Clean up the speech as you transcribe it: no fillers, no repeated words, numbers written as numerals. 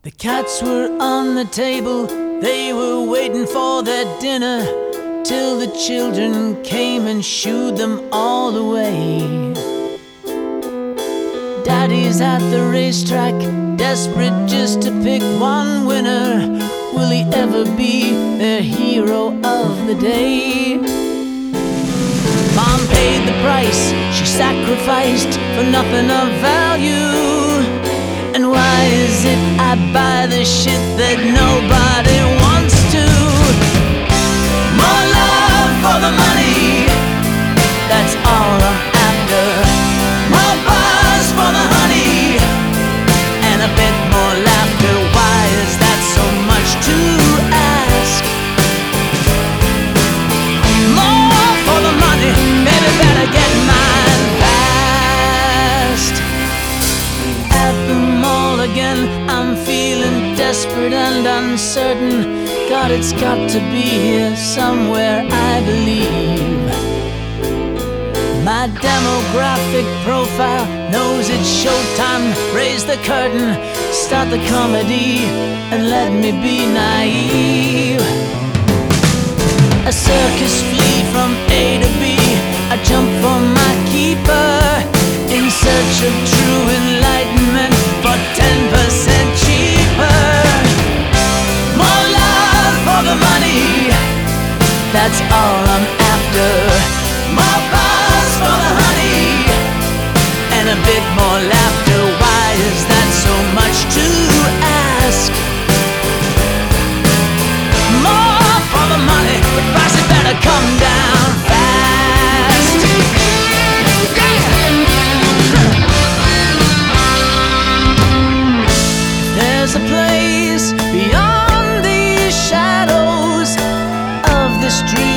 The cats were on the table, they were waiting for their dinner, till the children came and shooed them all away. Daddy's at the racetrack, desperate just to pick one winner. Will he ever be their hero of the day? Mom paid the price, she sacrificed for nothing of value. And why is it I buy the shit that nobody wants to? More love for the money, that's all I'm after. More buzz for the honey, and a bit more laughter. Why is that so much to ask? More for the money, baby, better get mine fast. At the mall again, I'm feeling desperate and uncertain. God, it's got to be here somewhere, I believe. My demographic profile knows it's showtime. Raise the curtain, start the comedy, and let me be naive. A circus flea from A to B, I jump for my keeper, in search of true enlightenment for 10% cheaper. More love for the money, that's all I'm after. More buzz for the honey, and a bit more laughter. Why is that so much to ask? More for the money, the price had better come down fast. There's a place beyond these shadows of the street